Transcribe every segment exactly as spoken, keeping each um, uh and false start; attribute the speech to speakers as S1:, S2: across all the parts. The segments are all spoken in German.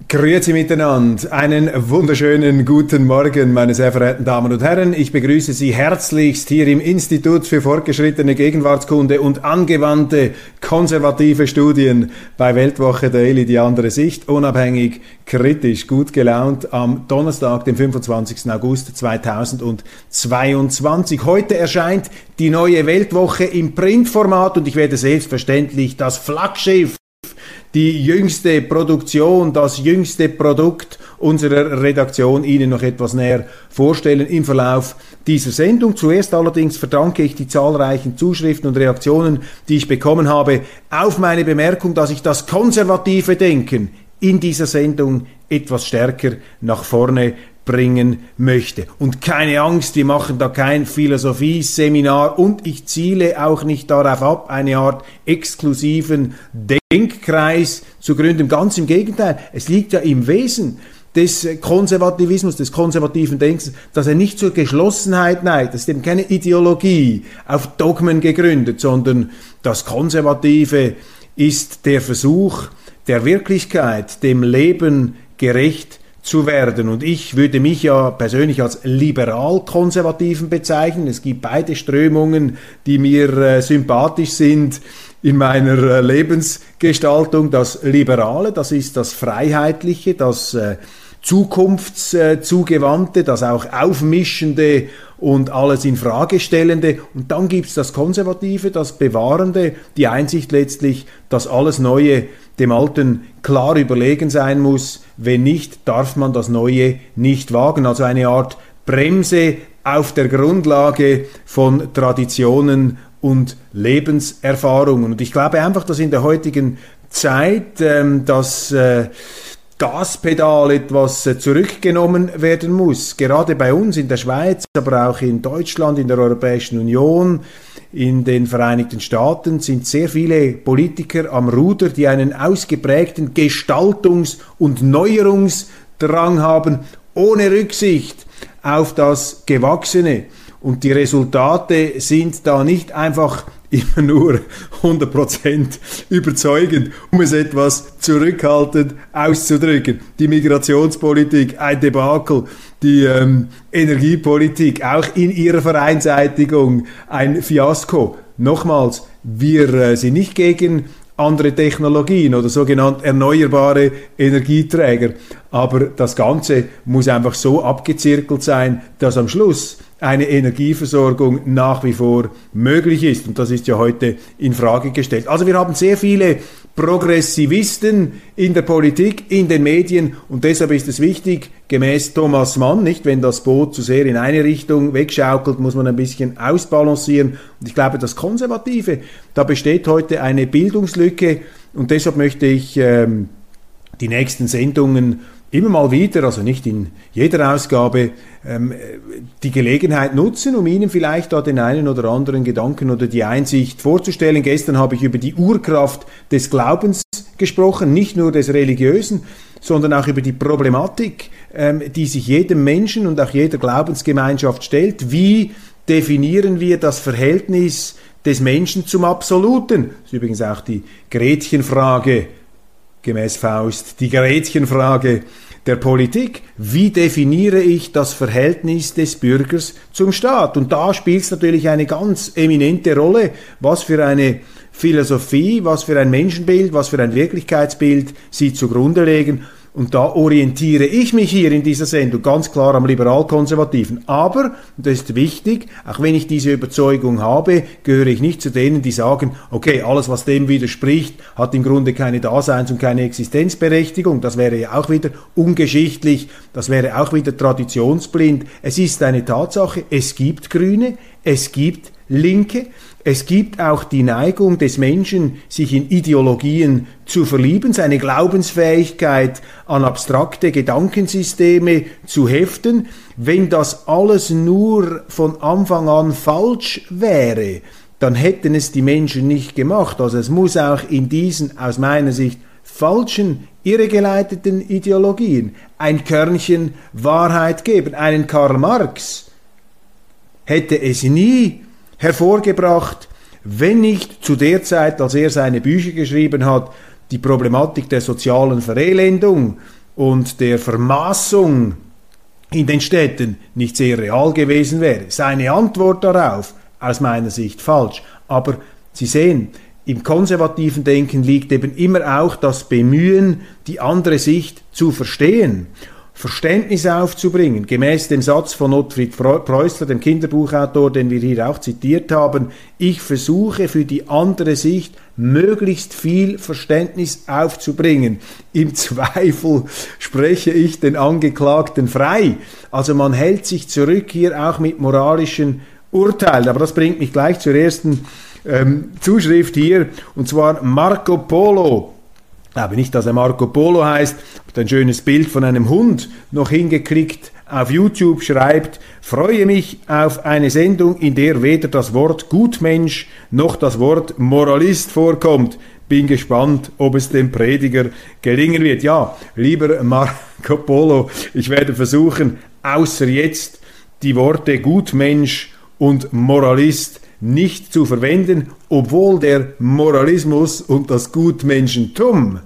S1: Grüezi miteinander. Einen wunderschönen guten Morgen, meine sehr verehrten Damen und Herren. Ich begrüße Sie herzlichst hier im Institut für fortgeschrittene Gegenwartskunde und angewandte konservative Studien bei Weltwoche Daily, die andere Sicht, unabhängig, kritisch, gut gelaunt am Donnerstag, dem fünfundzwanzigsten August zweitausendzweiundzwanzig. Heute erscheint die neue Weltwoche im Printformat und ich werde selbstverständlich das Flaggschiff, die jüngste Produktion, das jüngste Produkt unserer Redaktion Ihnen noch etwas näher vorstellen im Verlauf dieser Sendung. Zuerst allerdings verdanke ich die zahlreichen Zuschriften und Reaktionen, die ich bekommen habe, auf meine Bemerkung, dass ich das konservative Denken in dieser Sendung etwas stärker nach vorne bringen möchte. Und keine Angst, wir machen da kein Philosophieseminar und ich ziele auch nicht darauf ab, eine Art exklusiven Denkkreis zu gründen. Ganz im Gegenteil, es liegt ja im Wesen des Konservativismus, des konservativen Denkens, dass er nicht zur Geschlossenheit neigt. Das ist eben keine Ideologie auf Dogmen gegründet, sondern das Konservative ist der Versuch der Wirklichkeit, dem Leben gerecht zu werden. Und ich würde mich ja persönlich als liberal-konservativen bezeichnen. Es gibt beide Strömungen, die mir äh, sympathisch sind in meiner äh, Lebensgestaltung. Das Liberale, das ist das Freiheitliche, das äh, Zukunftszugewandte, das auch Aufmischende und alles in Frage stellende. Und dann gibt's das Konservative, das Bewahrende, die Einsicht letztlich, dass alles Neue dem Alten klar überlegen sein muss. Wenn nicht, darf man das Neue nicht wagen. Also eine Art Bremse auf der Grundlage von Traditionen und Lebenserfahrungen. Und ich glaube einfach, dass in der heutigen Zeit ähm, das äh, Gaspedal etwas äh, zurückgenommen werden muss. Gerade bei uns in der Schweiz, aber auch in Deutschland, in der Europäischen Union, in den Vereinigten Staaten sind sehr viele Politiker am Ruder, die einen ausgeprägten Gestaltungs- und Neuerungsdrang haben, ohne Rücksicht auf das Gewachsene. Und die Resultate sind da nicht einfach immer nur hundert Prozent überzeugend, um es etwas zurückhaltend auszudrücken. Die Migrationspolitik, ein Debakel, die ähm, Energiepolitik, auch in ihrer Vereinseitigung ein Fiasko. Nochmals, wir äh, sind nicht gegen andere Technologien oder sogenannte erneuerbare Energieträger, aber das Ganze muss einfach so abgezirkelt sein, dass am Schluss eine Energieversorgung nach wie vor möglich ist. Und das ist ja heute in Frage gestellt. Also wir haben sehr viele Progressivisten in der Politik, in den Medien und deshalb ist es wichtig, gemäß Thomas Mann, nicht, wenn das Boot zu sehr in eine Richtung wegschaukelt, muss man ein bisschen ausbalancieren. Und ich glaube, das Konservative, da besteht heute eine Bildungslücke und deshalb möchte ich ähm, die nächsten Sendungen immer mal wieder, also nicht in jeder Ausgabe, ähm, die Gelegenheit nutzen, um Ihnen vielleicht da den einen oder anderen Gedanken oder die Einsicht vorzustellen. Gestern habe ich über die Urkraft des Glaubens gesprochen, nicht nur des Religiösen, sondern auch über die Problematik, ähm, die sich jedem Menschen und auch jeder Glaubensgemeinschaft stellt. Wie definieren wir das Verhältnis des Menschen zum Absoluten? Das ist übrigens auch die Gretchenfrage, gemäß Faust, die Gretchenfrage der Politik. Wie definiere ich das Verhältnis des Bürgers zum Staat? Und da spielt es natürlich eine ganz eminente Rolle, was für eine Philosophie, was für ein Menschenbild, was für ein Wirklichkeitsbild Sie zugrunde legen. Und da orientiere ich mich hier in dieser Sendung ganz klar am Liberal-Konservativen. Aber, und das ist wichtig, auch wenn ich diese Überzeugung habe, gehöre ich nicht zu denen, die sagen, okay, alles, was dem widerspricht, hat im Grunde keine Daseins- und keine Existenzberechtigung. Das wäre ja auch wieder ungeschichtlich, das wäre auch wieder traditionsblind. Es ist eine Tatsache, es gibt Grüne, es gibt Linke. Es gibt auch die Neigung des Menschen, sich in Ideologien zu verlieben, seine Glaubensfähigkeit an abstrakte Gedankensysteme zu heften. Wenn das alles nur von Anfang an falsch wäre, dann hätten es die Menschen nicht gemacht. Also es muss auch in diesen, aus meiner Sicht, falschen, irregeleiteten Ideologien ein Körnchen Wahrheit geben. Einen Karl Marx hätte es nie hervorgebracht, wenn nicht zu der Zeit, als er seine Bücher geschrieben hat, die Problematik der sozialen Verelendung und der Vermaßung in den Städten nicht sehr real gewesen wäre. Seine Antwort darauf, aus meiner Sicht falsch. Aber Sie sehen, im konservativen Denken liegt eben immer auch das Bemühen, die andere Sicht zu verstehen, Verständnis aufzubringen, gemäß dem Satz von Ottfried Preußler, dem Kinderbuchautor, den wir hier auch zitiert haben: Ich versuche für die andere Sicht möglichst viel Verständnis aufzubringen. Im Zweifel spreche ich den Angeklagten frei. Also man hält sich zurück hier auch mit moralischen Urteilen. Aber das bringt mich gleich zur ersten ähm, Zuschrift hier, und zwar Marco Polo. Aber nicht, dass er Marco Polo heißt, hat ein schönes Bild von einem Hund noch hingeklickt auf YouTube, schreibt: Freue mich auf eine Sendung, in der weder das Wort Gutmensch noch das Wort Moralist vorkommt. Bin gespannt, ob es dem Prediger gelingen wird. Ja, lieber Marco Polo, ich werde versuchen, außer jetzt die Worte Gutmensch und Moralist nicht zu verwenden, obwohl der Moralismus und das Gutmenschentum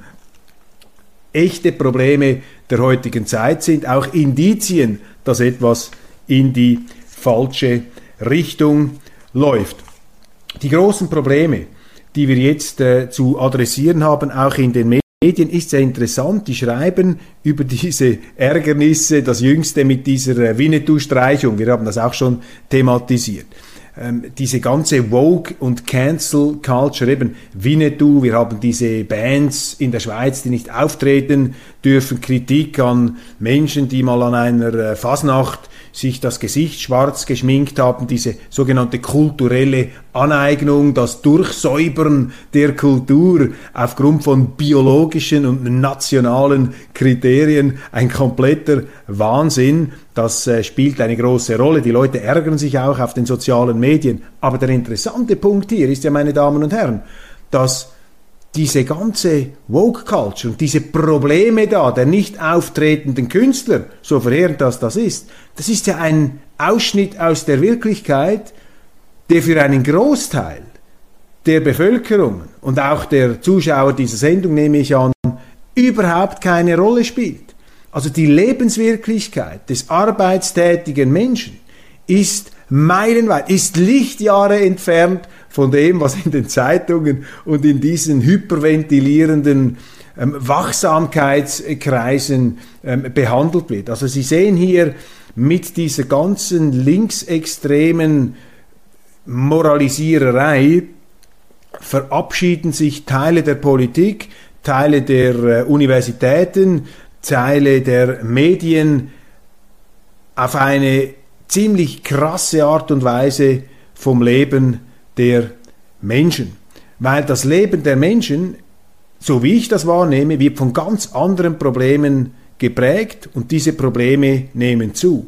S1: echte Probleme der heutigen Zeit sind, auch Indizien, dass etwas in die falsche Richtung läuft. Die großen Probleme, die wir jetzt äh, zu adressieren haben, auch in den Medien, ist sehr interessant. Die schreiben über diese Ärgernisse, das Jüngste mit dieser äh, Winnetou-Streichung. Wir haben das auch schon thematisiert. Ähm, diese ganze Woke- und Cancel-Culture, eben Winnetou, wir haben diese Bands in der Schweiz, die nicht auftreten dürfen, Kritik an Menschen, die mal an einer äh, Fasnacht sich das Gesicht schwarz geschminkt haben, diese sogenannte kulturelle Aneignung, das Durchsäubern der Kultur aufgrund von biologischen und nationalen Kriterien, ein kompletter Wahnsinn. Das äh, spielt eine große Rolle. Die Leute ärgern sich auch auf den sozialen Medien. Aber der interessante Punkt hier ist ja, meine Damen und Herren, dass diese ganze Woke-Culture und diese Probleme da der nicht auftretenden Künstler, so verheerend das das ist, das ist ja ein Ausschnitt aus der Wirklichkeit, der für einen Großteil der Bevölkerung und auch der Zuschauer dieser Sendung, nehme ich an, überhaupt keine Rolle spielt. Also die Lebenswirklichkeit des arbeitstätigen Menschen ist meilenweit, ist Lichtjahre entfernt von dem, was in den Zeitungen und in diesen hyperventilierenden ähm, Wachsamkeitskreisen ähm, behandelt wird. Also Sie sehen hier mit dieser ganzen linksextremen Moralisiererei verabschieden sich Teile der Politik, Teile der äh, Universitäten, Teile der Medien auf eine ziemlich krasse Art und Weise vom Leben der Menschen. Weil das Leben der Menschen, so wie ich das wahrnehme, wird von ganz anderen Problemen geprägt und diese Probleme nehmen zu.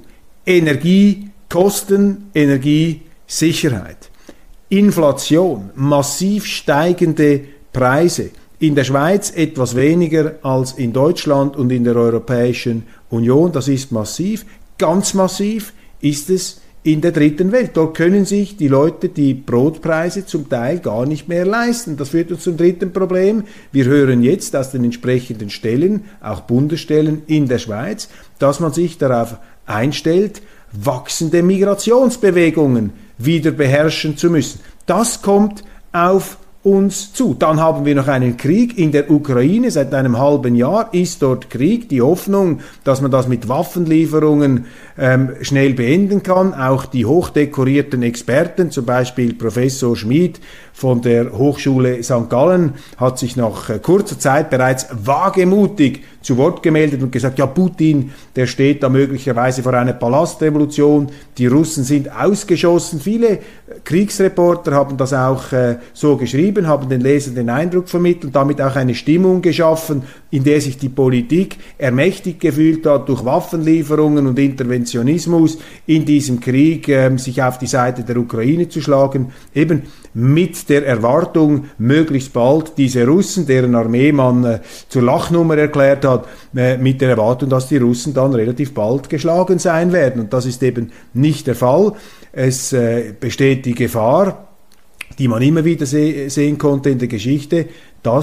S1: Energiekosten, Energiesicherheit, Inflation, massiv steigende Preise. In der Schweiz etwas weniger als in Deutschland und in der Europäischen Union. Das ist massiv. Ganz massiv ist es in der dritten Welt. Dort können sich die Leute die Brotpreise zum Teil gar nicht mehr leisten. Das führt uns zum dritten Problem. Wir hören jetzt aus den entsprechenden Stellen, auch Bundesstellen in der Schweiz, dass man sich darauf einstellt, wachsende Migrationsbewegungen wieder beherrschen zu müssen. Das kommt auf uns zu. Dann haben wir noch einen Krieg in der Ukraine. Seit einem halben Jahr ist dort Krieg. Die Hoffnung, dass man das mit Waffenlieferungen ähm, schnell beenden kann. Auch die hochdekorierten Experten, zum Beispiel Professor Schmid von der Hochschule Sankt Gallen, hat sich nach äh, kurzer Zeit bereits wagemutig zu Wort gemeldet und gesagt, ja, Putin, der steht da möglicherweise vor einer Palastrevolution, die Russen sind ausgeschossen. Viele Kriegsreporter haben das auch äh, so geschrieben, haben den Lesern den Eindruck vermittelt und damit auch eine Stimmung geschaffen, in der sich die Politik ermächtigt gefühlt hat, durch Waffenlieferungen und Interventionismus in diesem Krieg äh, sich auf die Seite der Ukraine zu schlagen, eben mit der Erwartung, möglichst bald diese Russen, deren Armee man äh, zur Lachnummer erklärt hat, äh, mit der Erwartung, dass die Russen dann relativ bald geschlagen sein werden. Und das ist eben nicht der Fall. Es äh, besteht die Gefahr, die man immer wieder se- sehen konnte in der Geschichte, dass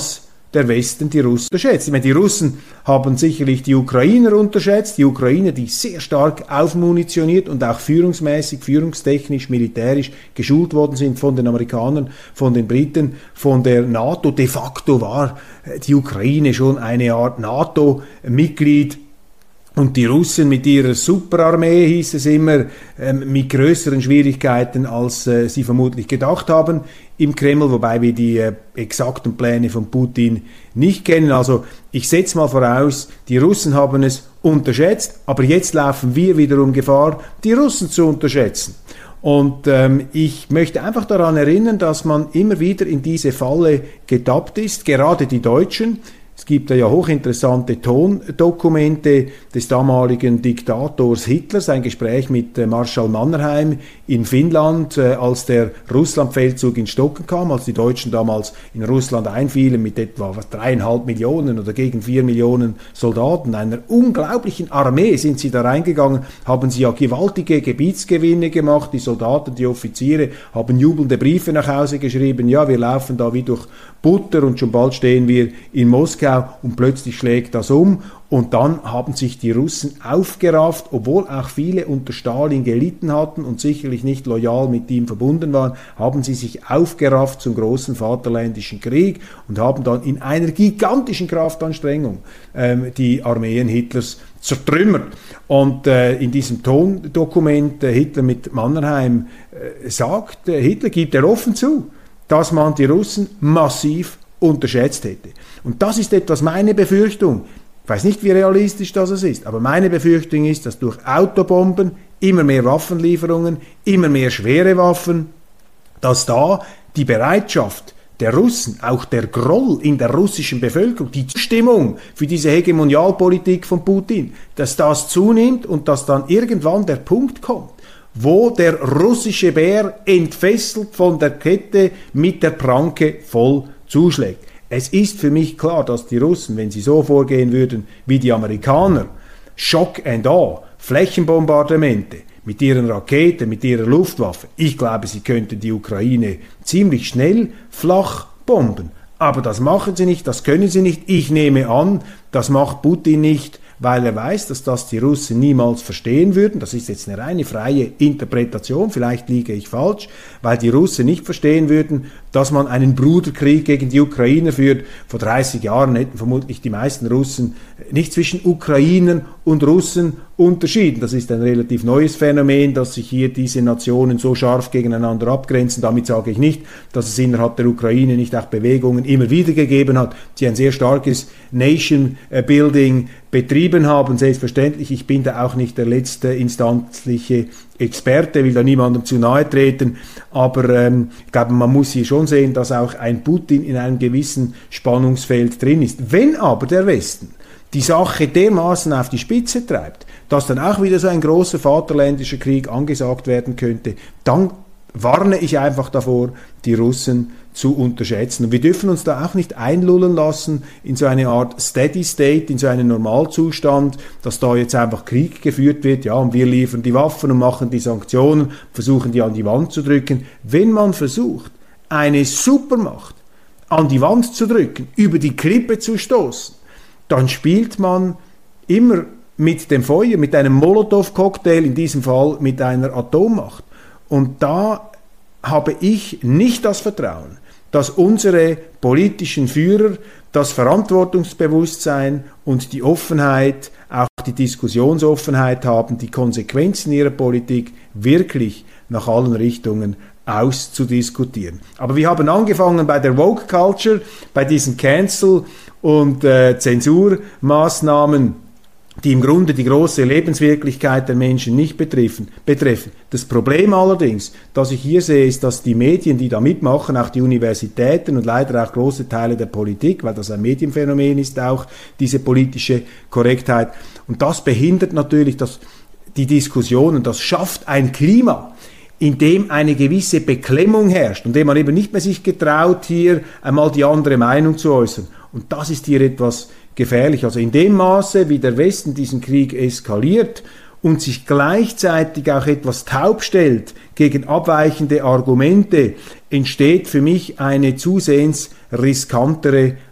S1: der Westen die Russen unterschätzt. Ich meine, die Russen haben sicherlich die Ukrainer unterschätzt, die Ukrainer, die sehr stark aufmunitioniert und auch führungsmäßig, führungstechnisch, militärisch geschult worden sind von den Amerikanern, von den Briten, von der NATO. De facto war die Ukraine schon eine Art NATO-Mitglied. Und die Russen mit ihrer Superarmee, hieß es immer, ähm, mit größeren Schwierigkeiten, als äh, sie vermutlich gedacht haben im Kreml, wobei wir die äh, exakten Pläne von Putin nicht kennen. Also ich setze mal voraus, die Russen haben es unterschätzt, aber jetzt laufen wir wiederum Gefahr, die Russen zu unterschätzen. Und ähm, ich möchte einfach daran erinnern, dass man immer wieder in diese Falle getappt ist, gerade die Deutschen. Es gibt ja hochinteressante Tondokumente des damaligen Diktators Hitlers, ein Gespräch mit äh, Marschall Mannerheim in Finnland, äh, als der Russlandfeldzug in Stocken kam, als die Deutschen damals in Russland einfielen mit etwa was, dreieinhalb Millionen oder gegen vier Millionen Soldaten, einer unglaublichen Armee sind sie da reingegangen, haben sie ja gewaltige Gebietsgewinne gemacht, die Soldaten, die Offiziere haben jubelnde Briefe nach Hause geschrieben, ja, wir laufen da wie durch Butter und schon bald stehen wir in Moskau. Und plötzlich schlägt das um und dann haben sich die Russen aufgerafft, obwohl auch viele unter Stalin gelitten hatten und sicherlich nicht loyal mit ihm verbunden waren, haben sie sich aufgerafft zum großen Vaterländischen Krieg und haben dann in einer gigantischen Kraftanstrengung ähm, die Armeen Hitlers zertrümmert. Und äh, in diesem Tondokument äh, Hitler mit Mannerheim äh, sagt, äh, Hitler gibt er offen zu, dass man die Russen massiv unterschätzt hätte. Und das ist etwas meine Befürchtung. Ich weiß nicht, wie realistisch das ist, aber meine Befürchtung ist, dass durch Autobomben, immer mehr Waffenlieferungen, immer mehr schwere Waffen, dass da die Bereitschaft der Russen, auch der Groll in der russischen Bevölkerung, die Stimmung für diese Hegemonialpolitik von Putin, dass das zunimmt und dass dann irgendwann der Punkt kommt, wo der russische Bär entfesselt von der Kette mit der Pranke voll zuschlägt. Es ist für mich klar, dass die Russen, wenn sie so vorgehen würden wie die Amerikaner, Shock and Awe, Flächenbombardemente mit ihren Raketen, mit ihrer Luftwaffe, ich glaube, sie könnten die Ukraine ziemlich schnell flach bomben. Aber das machen sie nicht, das können sie nicht. Ich nehme an, das macht Putin nicht, weil er weiß, dass das die Russen niemals verstehen würden. Das ist jetzt eine reine freie Interpretation, vielleicht liege ich falsch, weil die Russen nicht verstehen würden, dass man einen Bruderkrieg gegen die Ukrainer führt. Vor dreißig Jahren hätten vermutlich die meisten Russen nicht zwischen Ukrainern und Russen unterschieden. Das ist ein relativ neues Phänomen, dass sich hier diese Nationen so scharf gegeneinander abgrenzen. Damit sage ich nicht, dass es innerhalb der Ukraine nicht auch Bewegungen immer wieder gegeben hat, die ein sehr starkes Nation-Building betrieben haben. Selbstverständlich, ich bin da auch nicht der letzte instanzliche Experte, will da niemandem zu nahe treten, aber ähm, ich glaube, man muss hier schon sehen, dass auch ein Putin in einem gewissen Spannungsfeld drin ist. Wenn aber der Westen die Sache dermaßen auf die Spitze treibt, dass dann auch wieder so ein großer vaterländischer Krieg angesagt werden könnte, dann warne ich einfach davor, die Russen zu unterschätzen. Und wir dürfen uns da auch nicht einlullen lassen in so eine Art Steady State, in so einen Normalzustand, dass da jetzt einfach Krieg geführt wird, ja, und wir liefern die Waffen und machen die Sanktionen, versuchen die an die Wand zu drücken. Wenn man versucht, eine Supermacht an die Wand zu drücken, über die Klippe zu stoßen, dann spielt man immer mit dem Feuer, mit einem Molotow-Cocktail, in diesem Fall mit einer Atommacht. Und da habe ich nicht das Vertrauen, dass unsere politischen Führer das Verantwortungsbewusstsein und die Offenheit, auch die Diskussionsoffenheit haben, die Konsequenzen ihrer Politik wirklich nach allen Richtungen auszudiskutieren. Aber wir haben angefangen bei der Woke Culture, bei diesen Cancel- und äh, Zensurmaßnahmen, die im Grunde die große Lebenswirklichkeit der Menschen nicht betreffen, betreffen. Das Problem allerdings, das ich hier sehe, ist, dass die Medien, die da mitmachen, auch die Universitäten und leider auch große Teile der Politik, weil das ein Medienphänomen ist, auch diese politische Korrektheit, und das behindert natürlich das, die Diskussionen, das schafft ein Klima, in dem eine gewisse Beklemmung herrscht und dem man eben nicht mehr sich getraut, hier einmal die andere Meinung zu äußern. Und das ist hier etwas gefährlich. Also in dem Maße, wie der Westen diesen Krieg eskaliert und sich gleichzeitig auch etwas taub stellt gegen abweichende Argumente, entsteht für mich eine zusehends riskantere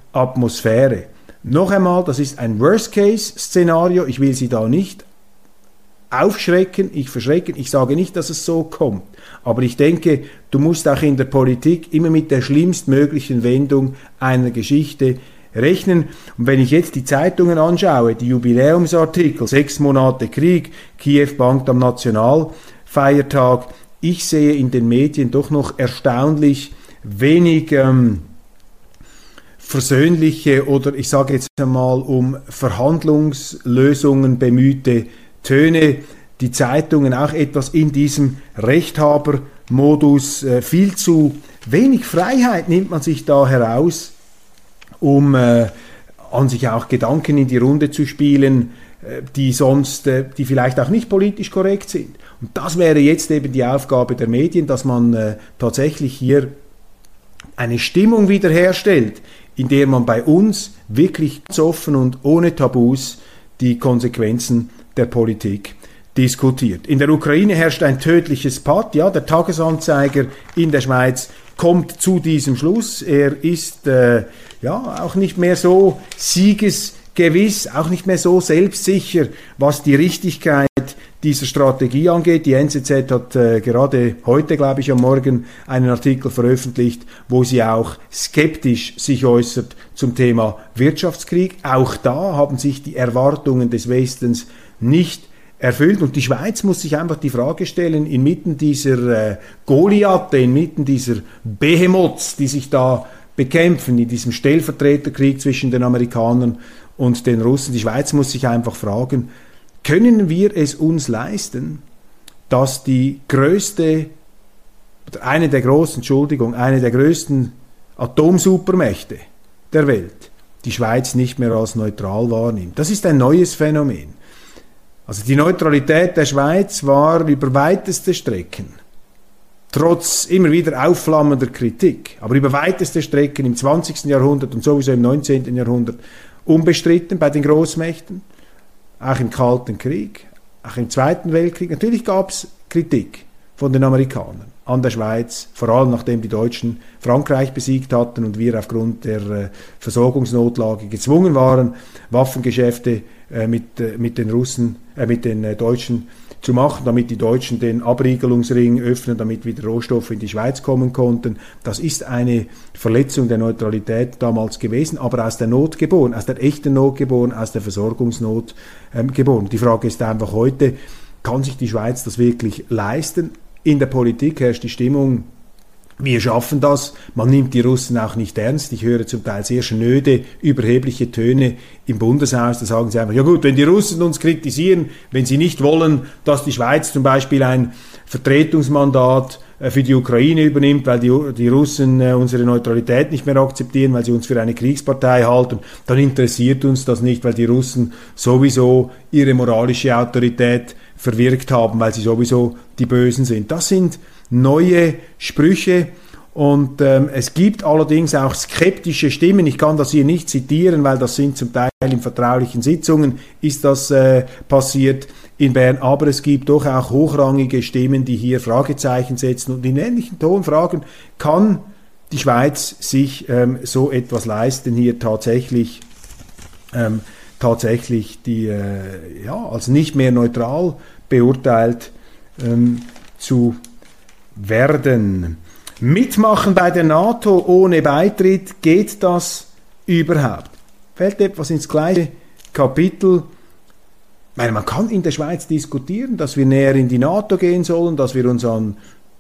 S1: Atmosphäre. Noch einmal, das ist ein Worst-Case-Szenario. Ich will Sie da nicht aufschrecken, ich verschrecken. Ich sage nicht, dass es so kommt. Aber ich denke, du musst auch in der Politik immer mit der schlimmstmöglichen Wendung einer Geschichte rechnen. Und wenn ich jetzt die Zeitungen anschaue, die Jubiläumsartikel, sechs Monate Krieg, Kiew bangt am Nationalfeiertag, ich sehe in den Medien doch noch erstaunlich wenig ähm, versöhnliche oder ich sage jetzt einmal um Verhandlungslösungen bemühte Töne. Die Zeitungen auch etwas in diesem Rechthabermodus. Äh, viel zu wenig Freiheit nimmt man sich da heraus, um äh, an sich auch Gedanken in die Runde zu spielen, äh, die sonst, äh, die vielleicht auch nicht politisch korrekt sind. Und das wäre jetzt eben die Aufgabe der Medien, dass man äh, tatsächlich hier eine Stimmung wiederherstellt, in der man bei uns wirklich offen und ohne Tabus die Konsequenzen der Politik diskutiert. In der Ukraine herrscht ein tödliches Patt. Ja, der Tagesanzeiger in der Schweiz kommt zu diesem Schluss. Er ist äh, ja auch nicht mehr so siegesgewiss, auch nicht mehr so selbstsicher, was die Richtigkeit dieser Strategie angeht. Die N Z Z hat äh, gerade heute, glaube ich, am Morgen einen Artikel veröffentlicht, wo sie auch skeptisch sich äußert zum Thema Wirtschaftskrieg. Auch da haben sich die Erwartungen des Westens nicht erfüllt. Und die Schweiz muss sich einfach die Frage stellen, inmitten dieser äh, Goliathe, inmitten dieser Behemoths, die sich da bekämpfen, in diesem Stellvertreterkrieg zwischen den Amerikanern und den Russen. Die Schweiz muss sich einfach fragen, können wir es uns leisten, dass die größte, oder eine der großen, Entschuldigung, eine der größten Atomsupermächte der Welt die Schweiz nicht mehr als neutral wahrnimmt? Das ist ein neues Phänomen. Also die Neutralität der Schweiz war über weiteste Strecken, trotz immer wieder aufflammender Kritik, aber über weiteste Strecken im zwanzigsten Jahrhundert und sowieso im neunzehnten Jahrhundert unbestritten bei den Großmächten, auch im Kalten Krieg, auch im Zweiten Weltkrieg. Natürlich gab es Kritik von den Amerikanern an der Schweiz, vor allem nachdem die Deutschen Frankreich besiegt hatten und wir aufgrund der äh, Versorgungsnotlage gezwungen waren, Waffengeschäfte äh, mit, äh, mit den Russen, äh, mit den äh, Deutschen zu machen, damit die Deutschen den Abriegelungsring öffnen, damit wieder Rohstoffe in die Schweiz kommen konnten. Das ist eine Verletzung der Neutralität damals gewesen, aber aus der Not geboren, aus der echten Not geboren, aus der Versorgungsnot ähm, geboren. Die Frage ist einfach heute, kann sich die Schweiz das wirklich leisten? In der Politik herrscht die Stimmung, wir schaffen das, man nimmt die Russen auch nicht ernst. Ich höre zum Teil sehr schnöde, überhebliche Töne im Bundeshaus, da sagen sie einfach, ja gut, wenn die Russen uns kritisieren, wenn sie nicht wollen, dass die Schweiz zum Beispiel ein Vertretungsmandat für die Ukraine übernimmt, weil die, die Russen unsere Neutralität nicht mehr akzeptieren, weil sie uns für eine Kriegspartei halten, dann interessiert uns das nicht, weil die Russen sowieso ihre moralische Autorität verwirkt haben, weil sie sowieso die Bösen sind. Das sind neue Sprüche und ähm, es gibt allerdings auch skeptische Stimmen. Ich kann das hier nicht zitieren, weil das sind zum Teil in vertraulichen Sitzungen ist das äh, passiert in Bern, aber es gibt doch auch hochrangige Stimmen, die hier Fragezeichen setzen und in ähnlichen Ton fragen, kann die Schweiz sich ähm, so etwas leisten, hier tatsächlich ähm, tatsächlich die äh, ja, als nicht mehr neutral beurteilt ähm, zu werden. Mitmachen bei der NATO ohne Beitritt, geht das überhaupt? Fällt etwas ins gleiche Kapitel. Ich meine, man kann in der Schweiz diskutieren, dass wir näher in die NATO gehen sollen, dass wir uns an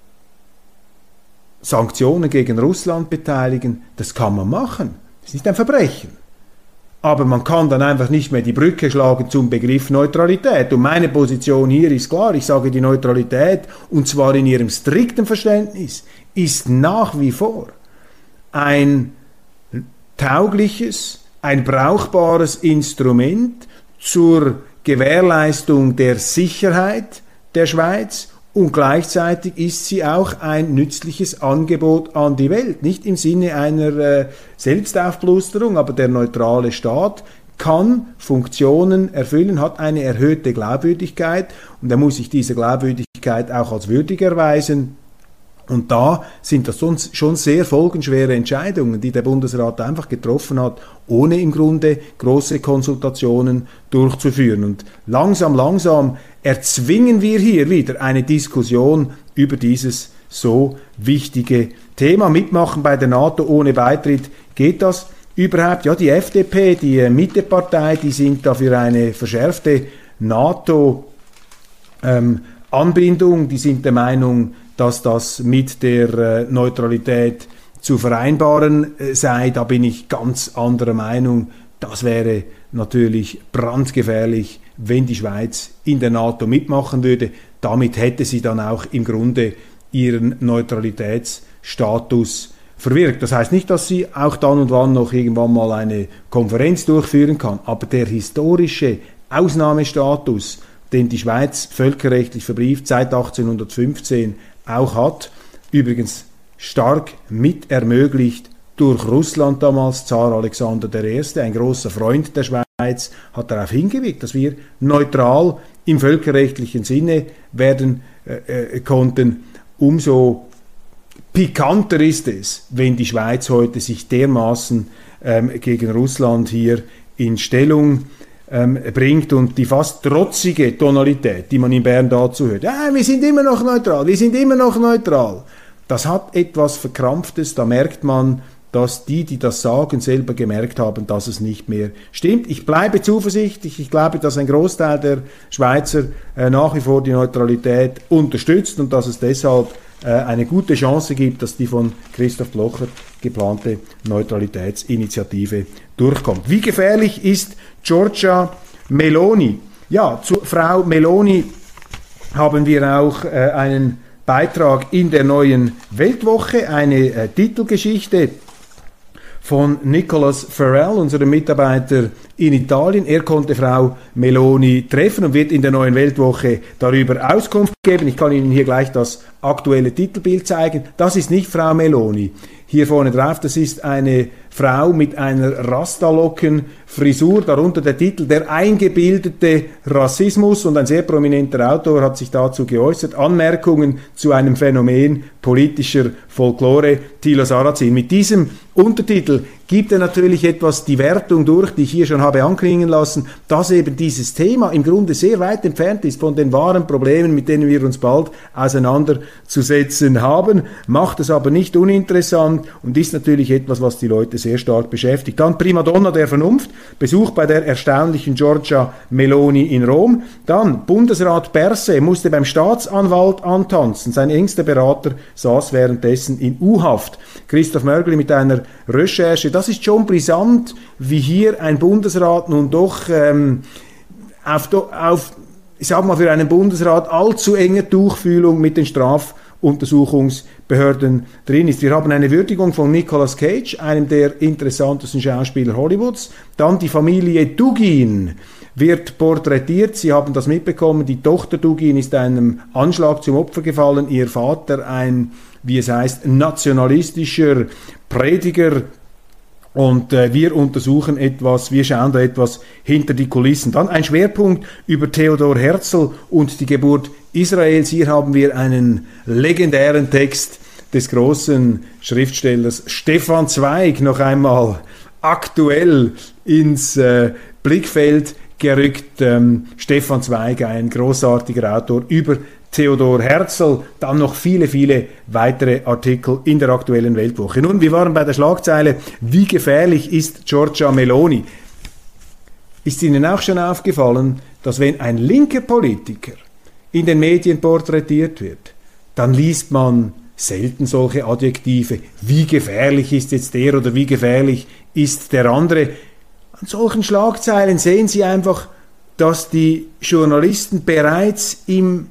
S1: Sanktionen gegen Russland beteiligen. Das kann man machen. Das ist nicht ein Verbrechen. Aber man kann dann einfach nicht mehr die Brücke schlagen zum Begriff Neutralität. Und meine Position hier ist klar, ich sage, die Neutralität, und zwar in ihrem strikten Verständnis, ist nach wie vor ein taugliches, ein brauchbares Instrument zur Gewährleistung der Sicherheit der Schweiz. Und gleichzeitig ist sie auch ein nützliches Angebot an die Welt. Nicht im Sinne einer äh, Selbstaufplusterung, aber der neutrale Staat kann Funktionen erfüllen, hat eine erhöhte Glaubwürdigkeit und er muss sich diese Glaubwürdigkeit auch als würdig erweisen. Und da sind das schon sehr folgenschwere Entscheidungen, die der Bundesrat einfach getroffen hat, ohne im Grunde große Konsultationen durchzuführen. Und langsam, langsam erzwingen wir hier wieder eine Diskussion über dieses so wichtige Thema. Mitmachen bei der NATO ohne Beitritt, geht das überhaupt? Ja, die F D P, die Mittepartei, die sind dafür eine verschärfte NATO-Anbindung. Ähm, die sind der Meinung, dass das mit der äh, Neutralität zu vereinbaren äh, sei. Da bin ich ganz anderer Meinung. Das wäre natürlich brandgefährlich, wenn die Schweiz in der NATO mitmachen würde. Damit hätte sie dann auch im Grunde ihren Neutralitätsstatus verwirkt. Das heißt nicht, dass sie auch dann und wann noch irgendwann mal eine Konferenz durchführen kann, aber der historische Ausnahmestatus, den die Schweiz völkerrechtlich verbrieft seit achtzehnhundertfünfzehn auch hat, übrigens stark mit ermöglicht durch Russland damals, Zar Alexander der Erste, ein großer Freund der Schweiz, hat darauf hingewirkt, dass wir neutral im völkerrechtlichen Sinne werden äh, äh, konnten. Umso pikanter ist es, wenn die Schweiz heute sich dermaßen ähm, gegen Russland hier in Stellung ähm, bringt und die fast trotzige Tonalität, die man in Bern dazu hört, ja, wir sind immer noch neutral, wir sind immer noch neutral, das hat etwas Verkrampftes, da merkt man, dass die, die das sagen, selber gemerkt haben, dass es nicht mehr stimmt. Ich bleibe zuversichtlich, ich glaube, dass ein Großteil der Schweizer äh, nach wie vor die Neutralität unterstützt und dass es deshalb äh, eine gute Chance gibt, dass die von Christoph Blocher geplante Neutralitätsinitiative durchkommt. Wie gefährlich ist Giorgia Meloni? Ja, zu Frau Meloni haben wir auch äh, einen Beitrag in der Neuen Weltwoche, eine äh, Titelgeschichte von Nicholas Farrell, unserem Mitarbeiter in Italien. Er konnte Frau Meloni treffen und wird in der Neuen Weltwoche darüber Auskunft geben. Ich kann Ihnen hier gleich das aktuelle Titelbild zeigen. Das ist nicht Frau Meloni. Hier vorne drauf, das ist eine Frau mit einer Rastalocken-Frisur, darunter der Titel Der eingebildete Rassismus, und ein sehr prominenter Autor hat sich dazu geäußert. Anmerkungen zu einem Phänomen politischer Folklore, Thilo Sarrazin. Mit diesem Untertitel gibt er natürlich etwas die Wertung durch, die ich hier schon habe anklingen lassen, dass eben dieses Thema im Grunde sehr weit entfernt ist von den wahren Problemen, mit denen wir uns bald auseinanderzusetzen haben, macht es aber nicht uninteressant und ist natürlich etwas, was die Leute sehr stark beschäftigt. Dann Primadonna der Vernunft, Besuch bei der erstaunlichen Giorgia Meloni in Rom. Dann Bundesrat Berse musste beim Staatsanwalt antanzen. Sein engster Berater saß währenddessen in U-Haft. Christoph Mörgli mit einer Recherche. Das ist schon brisant, wie hier ein Bundesrat nun doch ähm, auf, auf, ich sag mal, für einen Bundesrat allzu enge Tuchfühlung mit den Strafuntersuchungsbehörden drin ist. Wir haben eine Würdigung von Nicolas Cage, einem der interessantesten Schauspieler Hollywoods. Dann die Familie Dugin wird porträtiert. Sie haben das mitbekommen. Die Tochter Dugin ist einem Anschlag zum Opfer gefallen. Ihr Vater, ein, wie es heißt, nationalistischer Prediger. Und äh, wir untersuchen etwas, wir schauen da etwas hinter die Kulissen. Dann ein Schwerpunkt über Theodor Herzl und die Geburt Israels. Hier haben wir einen legendären Text des großen Schriftstellers Stefan Zweig noch einmal aktuell ins äh, Blickfeld gerückt. Ähm, Stefan Zweig, ein großartiger Autor über Theodor Herzl, dann noch viele, viele weitere Artikel in der aktuellen Weltwoche. Nun, wir waren bei der Schlagzeile, wie gefährlich ist Giorgia Meloni? Ist Ihnen auch schon aufgefallen, dass wenn ein linker Politiker in den Medien porträtiert wird, dann liest man selten solche Adjektive, wie gefährlich ist jetzt der oder wie gefährlich ist der andere. An solchen Schlagzeilen sehen Sie einfach, dass die Journalisten bereits im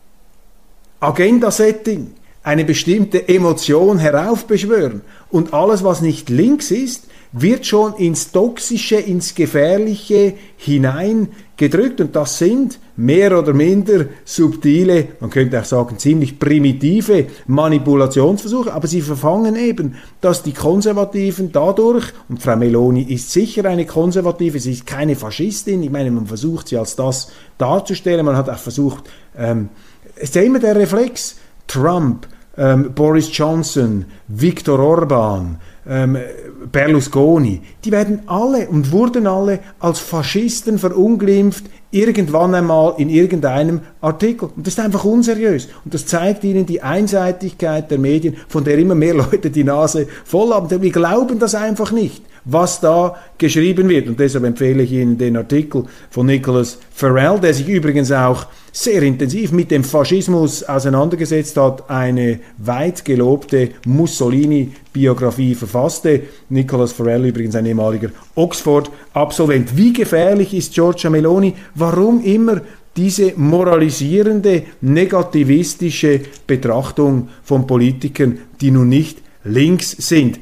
S1: Agenda-Setting eine bestimmte Emotion heraufbeschwören. Und alles, was nicht links ist, wird schon ins Toxische, ins Gefährliche hineingedrückt. Und das sind mehr oder minder subtile, man könnte auch sagen ziemlich primitive Manipulationsversuche. Aber sie verfangen eben, dass die Konservativen dadurch, und Frau Meloni ist sicher eine Konservative, sie ist keine Faschistin, ich meine, man versucht sie als das darzustellen, man hat auch versucht, ähm, es ist ja immer der Reflex, Trump, ähm, Boris Johnson, Viktor Orban, ähm, Berlusconi, die werden alle und wurden alle als Faschisten verunglimpft, irgendwann einmal in irgendeinem Artikel. Und das ist einfach unseriös. Und das zeigt Ihnen die Einseitigkeit der Medien, von der immer mehr Leute die Nase voll haben. Wir glauben das einfach nicht, was da geschrieben wird. Und deshalb empfehle ich Ihnen den Artikel von Nicholas Farrell, der sich übrigens auch sehr intensiv mit dem Faschismus auseinandergesetzt hat, eine weit gelobte Mussolini-Biografie verfasste. Nicholas Farrell übrigens ein ehemaliger Oxford-Absolvent. Wie gefährlich ist Giorgia Meloni? Warum immer diese moralisierende, negativistische Betrachtung von Politikern, die nun nicht links sind?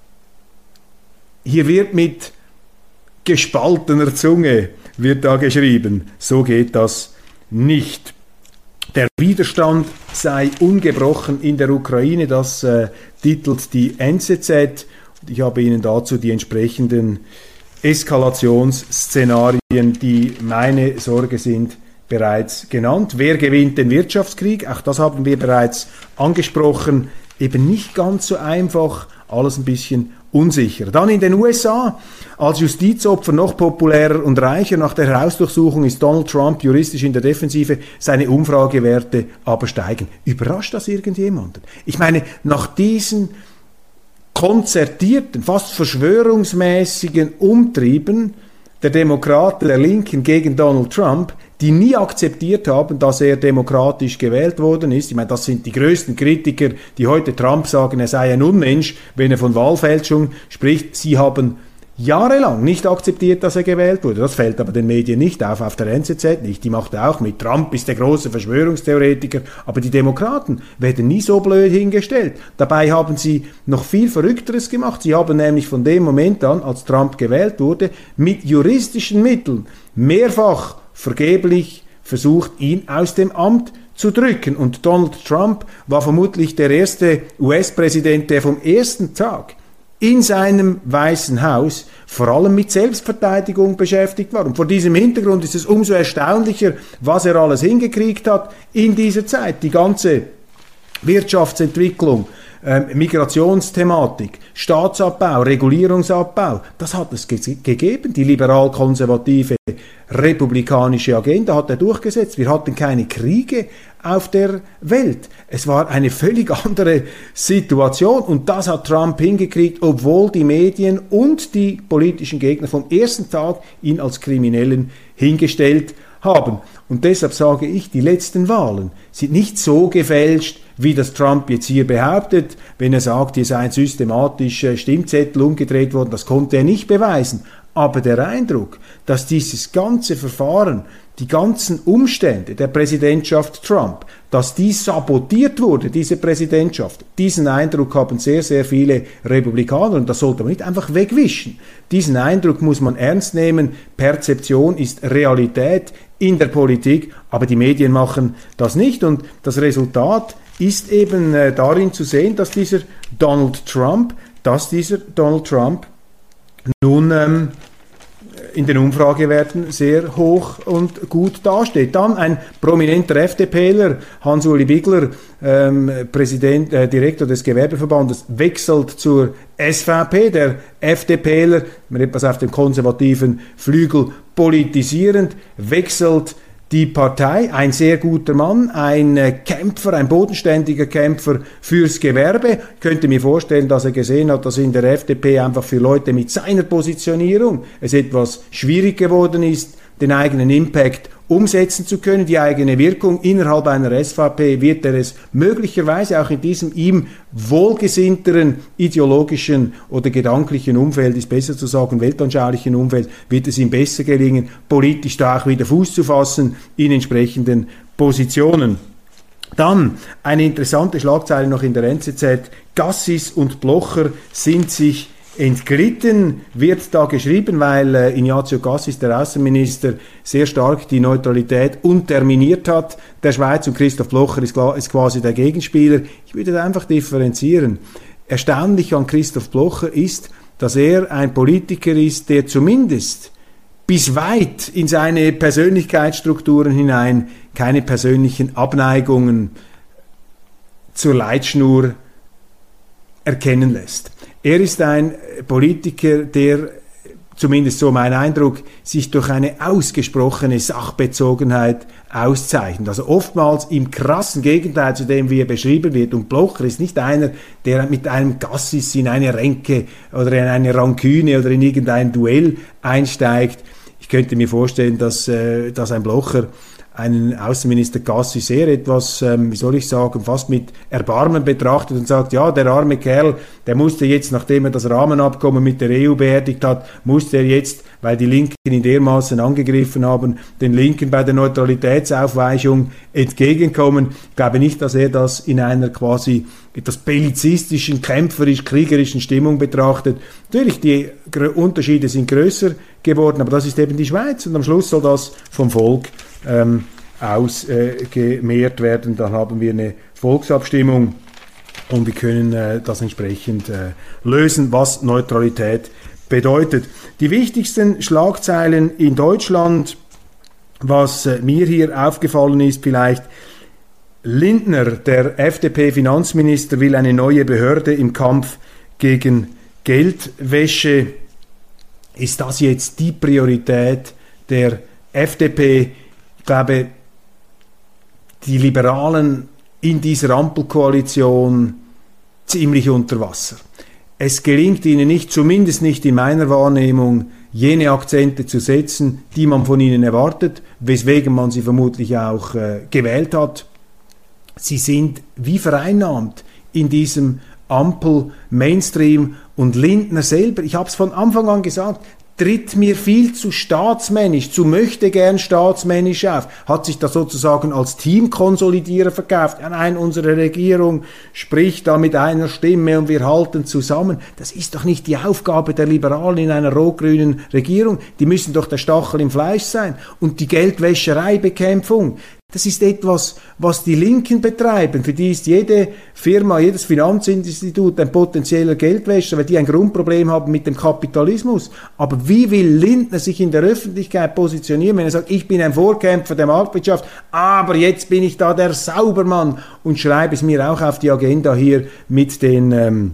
S1: Hier wird mit gespaltener Zunge wird da geschrieben. So geht das nicht. Der Widerstand sei ungebrochen in der Ukraine, das äh, titelt die N Z Z. Und ich habe Ihnen dazu die entsprechenden Eskalationsszenarien, die meine Sorge sind, bereits genannt. Wer gewinnt den Wirtschaftskrieg? Auch das haben wir bereits angesprochen. Eben nicht ganz so einfach, alles ein bisschen unsicher. Dann in den U S A, als Justizopfer noch populärer und reicher. Nach der Hausdurchsuchung ist Donald Trump juristisch in der Defensive, seine Umfragewerte aber steigen. Überrascht das irgendjemanden? Ich meine, nach diesen konzertierten, fast verschwörungsmäßigen Umtrieben der Demokraten, der Linken gegen Donald Trump, die nie akzeptiert haben, dass er demokratisch gewählt worden ist. Ich meine, das sind die größten Kritiker, die heute Trump sagen, er sei ein Unmensch, wenn er von Wahlfälschung spricht. Sie haben jahrelang nicht akzeptiert, dass er gewählt wurde. Das fällt aber den Medien nicht auf, auf der N Z Z nicht. Die macht auch mit, Trump ist der große Verschwörungstheoretiker. Aber die Demokraten werden nie so blöd hingestellt. Dabei haben sie noch viel Verrückteres gemacht. Sie haben nämlich von dem Moment an, als Trump gewählt wurde, mit juristischen Mitteln mehrfach vergeblich versucht, ihn aus dem Amt zu drücken. Und Donald Trump war vermutlich der erste U S-Präsident, der vom ersten Tag in seinem Weißen Haus vor allem mit Selbstverteidigung beschäftigt war. Und vor diesem Hintergrund ist es umso erstaunlicher, was er alles hingekriegt hat in dieser Zeit. Die ganze Wirtschaftsentwicklung, ähm, Migrationsthematik, Staatsabbau, Regulierungsabbau, das hat es ge- gegeben. Die liberal-konservative republikanische Agenda hat er durchgesetzt. Wir hatten keine Kriege auf der Welt. Es war eine völlig andere Situation und das hat Trump hingekriegt, obwohl die Medien und die politischen Gegner vom ersten Tag ihn als Kriminellen hingestellt haben. Und deshalb sage ich, die letzten Wahlen sind nicht so gefälscht, wie das Trump jetzt hier behauptet, wenn er sagt, hier seien systematisch Stimmzettel umgedreht worden. Das konnte er nicht beweisen. Aber der Eindruck, dass dieses ganze Verfahren, die ganzen Umstände der Präsidentschaft Trump, dass die sabotiert wurde, diese Präsidentschaft, diesen Eindruck haben sehr, sehr viele Republikaner und das sollte man nicht einfach wegwischen. Diesen Eindruck muss man ernst nehmen. Perzeption ist Realität in der Politik, aber die Medien machen das nicht und das Resultat ist eben äh, darin zu sehen, dass dieser Donald Trump, dass dieser Donald Trump nun ähm, in den Umfragewerten sehr hoch und gut dasteht. Dann ein prominenter FDPler, Hans-Uli Bigler, ähm, Präsident, äh, Direktor des Gewerbeverbandes, wechselt zur S V P. Der FDPler, etwas auf dem konservativen Flügel politisierend, wechselt die Partei, ein sehr guter Mann, ein Kämpfer, ein bodenständiger Kämpfer fürs Gewerbe. Ich könnte mir vorstellen, dass er gesehen hat, dass in der F D P einfach für Leute mit seiner Positionierung es etwas schwierig geworden ist, den eigenen Impact umsetzen zu können, die eigene Wirkung innerhalb einer S V P, wird er es möglicherweise auch in diesem ihm wohlgesinnteren ideologischen oder gedanklichen Umfeld, ist besser zu sagen, weltanschaulichen Umfeld, wird es ihm besser gelingen, politisch da auch wieder Fuß zu fassen in entsprechenden Positionen. Dann eine interessante Schlagzeile noch in der N Z Z, Gassis und Blocher sind sich entglitten, wird da geschrieben, weil äh, Ignazio Cassis, der Außenminister, sehr stark die Neutralität unterminiert hat der Schweiz und Christoph Blocher ist, ist quasi der Gegenspieler. Ich würde da einfach differenzieren. Erstaunlich an Christoph Blocher ist, dass er ein Politiker ist, der zumindest bis weit in seine Persönlichkeitsstrukturen hinein keine persönlichen Abneigungen zur Leitschnur erkennen lässt. Er ist ein Politiker, der, zumindest so mein Eindruck, sich durch eine ausgesprochene Sachbezogenheit auszeichnet. Also oftmals im krassen Gegenteil zu dem, wie er beschrieben wird. Und Blocher ist nicht einer, der mit einem Gassis in eine Ränke oder in eine Ranküne oder in irgendein Duell einsteigt. Ich könnte mir vorstellen, dass, äh, dass ein Blocher einen Außenminister Gassis sehr etwas, ähm, wie soll ich sagen, fast mit Erbarmen betrachtet und sagt, ja, der arme Kerl, der musste jetzt, nachdem er das Rahmenabkommen mit der E U beerdigt hat, musste er jetzt, weil die Linken ihn dermaßen angegriffen haben, den Linken bei der Neutralitätsaufweichung entgegenkommen. Ich glaube nicht, dass er das in einer quasi etwas bellizistischen, kämpferisch-kriegerischen Stimmung betrachtet. Natürlich, die Unterschiede sind größer geworden, aber das ist eben die Schweiz und am Schluss soll das vom Volk ähm, ausgemehrt äh, werden. Dann haben wir eine Volksabstimmung und wir können äh, das entsprechend äh, lösen, was Neutralität bedeutet. Die wichtigsten Schlagzeilen in Deutschland, was äh, mir hier aufgefallen ist, vielleicht: Lindner, der F D P-Finanzminister, will eine neue Behörde im Kampf gegen Geldwäsche. Ist das jetzt die Priorität der F D P? Ich glaube, die Liberalen in dieser Ampelkoalition ziemlich unter Wasser. Es gelingt ihnen nicht, zumindest nicht in meiner Wahrnehmung, jene Akzente zu setzen, die man von ihnen erwartet, weswegen man sie vermutlich auch äh, gewählt hat. Sie sind wie vereinnahmt in diesem Ampel-Mainstream und Lindner selber, ich habe es von Anfang an gesagt, tritt mir viel zu staatsmännisch, zu möchte gern staatsmännisch auf, hat sich da sozusagen als Teamkonsolidierer verkauft. Ja, nein, unsere Regierung spricht da mit einer Stimme und wir halten zusammen. Das ist doch nicht die Aufgabe der Liberalen in einer rot-grünen Regierung. Die müssen doch der Stachel im Fleisch sein. Und die Geldwäschereibekämpfung, das ist etwas, was die Linken betreiben. Für die ist jede Firma, jedes Finanzinstitut ein potenzieller Geldwäscher, weil die ein Grundproblem haben mit dem Kapitalismus. Aber wie will Lindner sich in der Öffentlichkeit positionieren, wenn er sagt, ich bin ein Vorkämpfer der Marktwirtschaft, aber jetzt bin ich da der Saubermann und schreibe es mir auch auf die Agenda hier mit den ähm,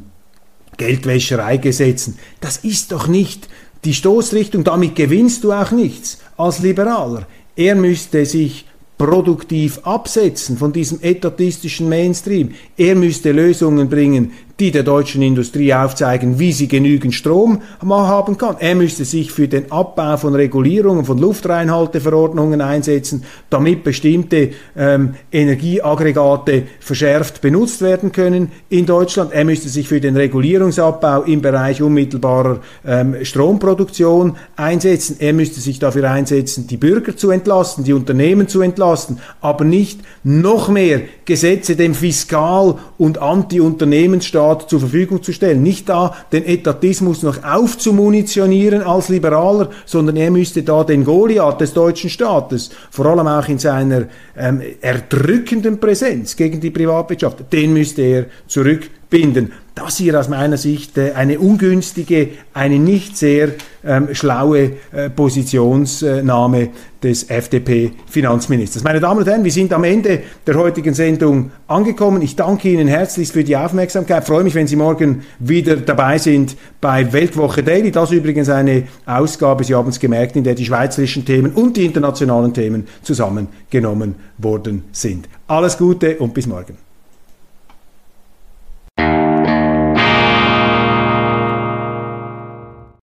S1: Geldwäschereigesetzen. Das ist doch nicht die Stoßrichtung, damit gewinnst du auch nichts als Liberaler. Er müsste sich produktiv absetzen von diesem etatistischen Mainstream. Er müsste Lösungen bringen, die der deutschen Industrie aufzeigen, wie sie genügend Strom haben kann. Er müsste sich für den Abbau von Regulierungen, von Luftreinhalteverordnungen einsetzen, damit bestimmte ähm, Energieaggregate verschärft benutzt werden können in Deutschland. Er müsste sich für den Regulierungsabbau im Bereich unmittelbarer ähm, Stromproduktion einsetzen. Er müsste sich dafür einsetzen, die Bürger zu entlasten, die Unternehmen zu entlasten, aber nicht noch mehr Gesetze dem Fiskal- und Anti-Unternehmensstaat zur Verfügung zu stellen. Nicht da den Etatismus noch aufzumunitionieren als Liberaler, sondern er müsste da den Goliath des deutschen Staates, vor allem auch in seiner ähm, erdrückenden Präsenz gegen die Privatwirtschaft, den müsste er zurückbinden. Das hier aus meiner Sicht äh, eine ungünstige, eine nicht sehr ähm, schlaue äh, Positionsnahme des F D P-Finanzministers. Meine Damen und Herren, wir sind am Ende der heutigen Sendung angekommen. Ich danke Ihnen herzlichst für die Aufmerksamkeit. Ich freue mich, wenn Sie morgen wieder dabei sind bei Weltwoche Daily. Das ist übrigens eine Ausgabe, Sie haben es gemerkt, in der die schweizerischen Themen und die internationalen Themen zusammengenommen worden sind. Alles Gute und bis morgen.